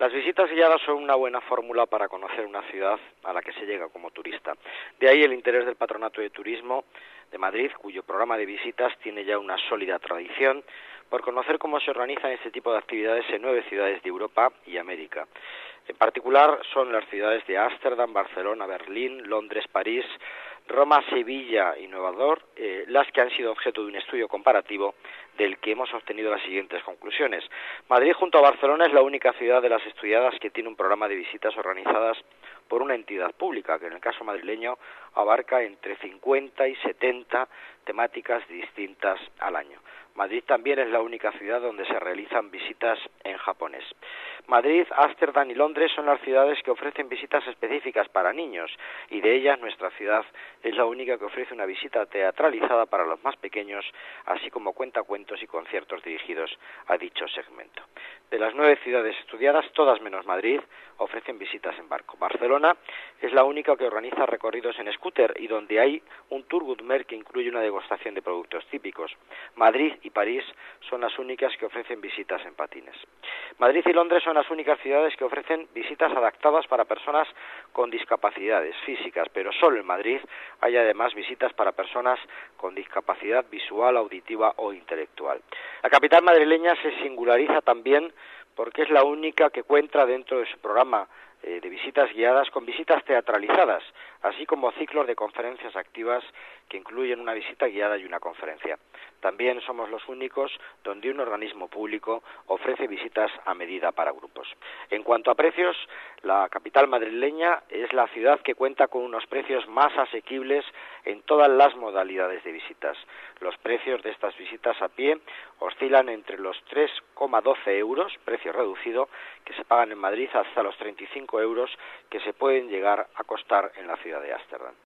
Las visitas guiadas son una buena fórmula para conocer una ciudad a la que se llega como turista. De ahí el interés del Patronato de Turismo de Madrid, cuyo programa de visitas tiene ya una sólida tradición, por conocer cómo se organizan este tipo de actividades en 9 ciudades de Europa y América. En particular son las ciudades de Ámsterdam, Barcelona, Berlín, Londres, París, Roma, Sevilla y Nueva York, las que han sido objeto de un estudio comparativo del que hemos obtenido las siguientes conclusiones. Madrid, junto a Barcelona, es la única ciudad de las estudiadas que tiene un programa de visitas organizadas por una entidad pública, que en el caso madrileño abarca entre 50 y 70 temáticas distintas al año. Madrid también es la única ciudad donde se realizan visitas en japonés. Madrid, Ámsterdam y Londres son las ciudades que ofrecen visitas específicas para niños, y de ellas nuestra ciudad es la única que ofrece una visita teatralizada para los más pequeños, así como cuentacuentos y conciertos dirigidos a dicho segmento. De las 9 ciudades estudiadas, todas menos Madrid ofrecen visitas en barco. Barcelona es la única que organiza recorridos en scooter y donde hay un tour gourmet que incluye una degustación de productos típicos. Madrid y París son las únicas que ofrecen visitas en patines. Madrid y Londres son las únicas ciudades que ofrecen visitas adaptadas para personas con discapacidades físicas, pero solo en Madrid hay además visitas para personas con discapacidad visual, auditiva o intelectual. La capital madrileña se singulariza también porque es la única que cuenta dentro de su programa de visitas guiadas con visitas teatralizadas, así como ciclos de conferencias activas que incluyen una visita guiada y una conferencia. También somos los únicos donde un organismo público ofrece visitas a medida para grupos. En cuanto a precios, la capital madrileña es la ciudad que cuenta con unos precios más asequibles en todas las modalidades de visitas. Los precios de estas visitas a pie oscilan entre los 3,12 euros, precio reducido, que se pagan en Madrid, hasta los 35 euros que se pueden llegar a costar en la ciudad de Ámsterdam.